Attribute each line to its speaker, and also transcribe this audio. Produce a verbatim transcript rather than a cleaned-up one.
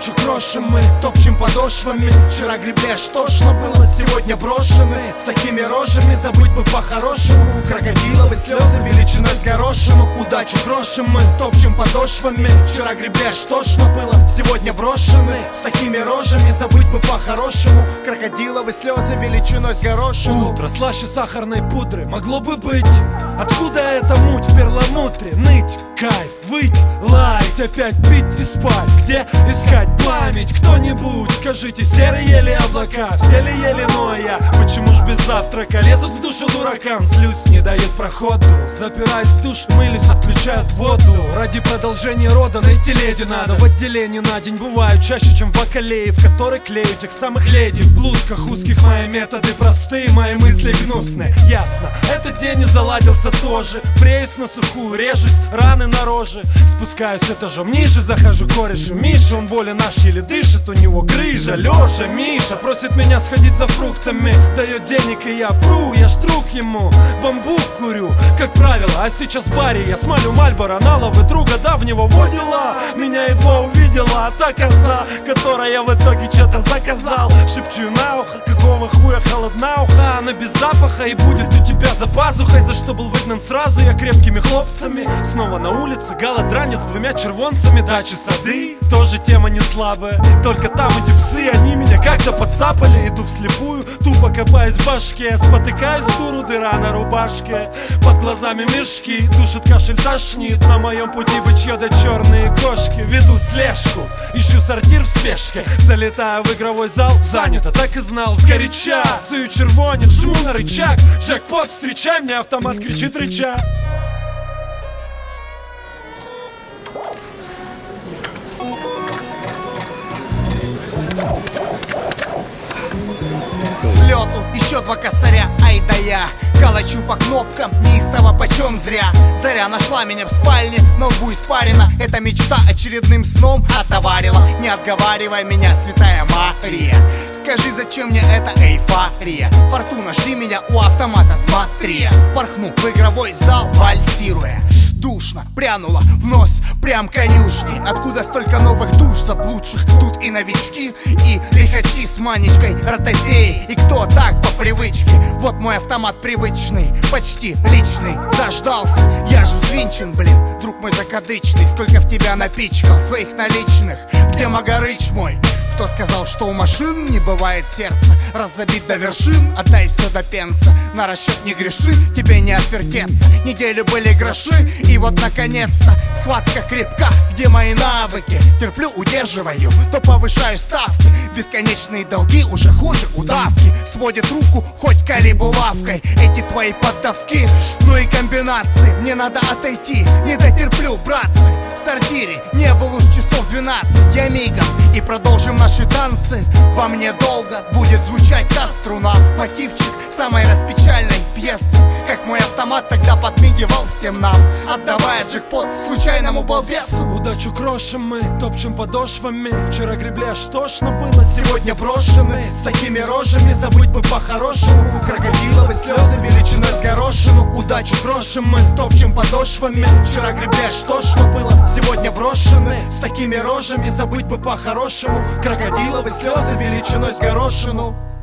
Speaker 1: Удачу крошим мы, топчем подошвами. Вчера гребли, аж тошно было, сегодня брошены. С такими рожами забыть бы по-хорошему. Крокодиловые слезы величиной с горошину. Удачу крошим мы, топчем подошвами. Вчера гребли, аж тошно было, сегодня брошены. С такими рожами забыть бы по-хорошему. Крокодиловые слезы величиной с горошину.
Speaker 2: Утро слаще сахарной пудры могло бы быть. Откуда эта муть в перламутре? Ныть, кайф, выть, лаять, опять пить и спать. Где искать память? Кто-нибудь, скажите, серые ли облака? Все ли ели, но я почему ж без завтрака? Лезут в душу дуракам, злюсь, не дают проходу. Запираюсь в душ, мылись, отключают воду. Ради продолжения рода найти леди надо. В отделении на день бывают чаще, чем в бакалее, в которой клею тех самых леди. В блузках узких мои методы простые, мои мысли гнусные. Ясно, этот день не заладился тоже. Бреюсь на сухую, режусь, раны на роже. Спускаюсь этажом ниже, захожу к корешу Миша. Он более наш еле дышит, у него грыжа. Лёша, Миша просит меня сходить за фруктами. Дает денег и я пру, я ж друг ему. Бамбук курю, как правило. А сейчас в баре я смалю Мальборо на лавы друга давнего водила. Меня едва увидела та коза, которая в итоге что-то заказал. Шепчу на ухо, какого хуя холодна уха. Она без запаха и будет у тебя за пазухой. За что был выгнан сразу я крепкими хлопцами. Снова на улице голодранец с двумя червонцами. Дачи, сады, тоже тема не слабая. Только там эти псы, они меня как-то подцапали. Иду вслепую, тупо копаюсь в башке. Спотыкаюсь, дуру, дыра на рубашке. Под глазами мешки, душит кашель, тошнит. На моем пути бычье да черные кошки. Веду слежку, ищу сортир в спешке. Залетаю в игровой зал, занято, так и знал. Сгоряча, сую червонец, жму на рычаг. Джекпот, встречай, мне автомат кричит рычаг.
Speaker 1: Слету, еще два косаря, ай да я калачу по кнопкам, неистово почем зря. Заря нашла меня в спальне, но лбу испарина. Эта мечта очередным сном отоварила. Не отговаривай меня, святая Мария. Скажи, зачем мне эта эйфория? Фортуна, жди меня у автомата, смотри. Порхну в игровой зал, вальсируя. Душно прянуло в нос, прям конюшни. Откуда столько новых душ заблудших? Тут и новички, и лихачи с манечкой, ротозеи. И кто так по привычке? Вот мой автомат привычный, почти личный. Заждался, я ж взвинчен, блин. Друг мой закадычный, сколько в тебя напичкал своих наличных. Где Магарыч мой? Кто сказал, что у машин не бывает сердца? Раз забит до вершин, отдай все до пенса. На расчет не греши, тебе не отвертеться. Неделю были гроши, и вот наконец-то схватка крепка. Где мои навыки? Терплю, удерживаю, то повышаю ставки. Бесконечные долги уже хуже удавки. Сводит руку хоть калибулавкой. Эти твои поддавки, ну и комбинации. Мне надо отойти, не дотерплю, братцы. В сортире не был уж часов двенадцать. Я мигом и продолжим наши танцы. Во мне долго будет звучать та струна. Мотивчик самой распечальной пьесы. Как мой автомат тогда подмигивал всем нам, отдавая джекпот случайному балбесу.
Speaker 2: Удачу крошим мы, топчем подошвами. Вчера гребли, аж тошно было,
Speaker 1: сегодня брошены. С такими рожами забыть бы по-хорошему. Крокодиловые слезы величиной с горошину. Удачу крошим мы, топчем подошвами. Вчера гребли, аж тошно было, сегодня брошены. С такими рожами забыть бы по-хорошему. Крокодиловые слезы величиной с горошину.